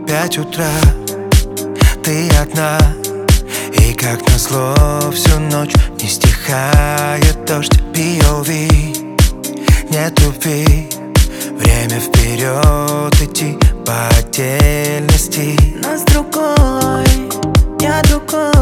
5 утра, ты одна, и как назло всю ночь не стихает дождь. POV, не тупи, время вперед идти по отдельности. Нас другой, я другой.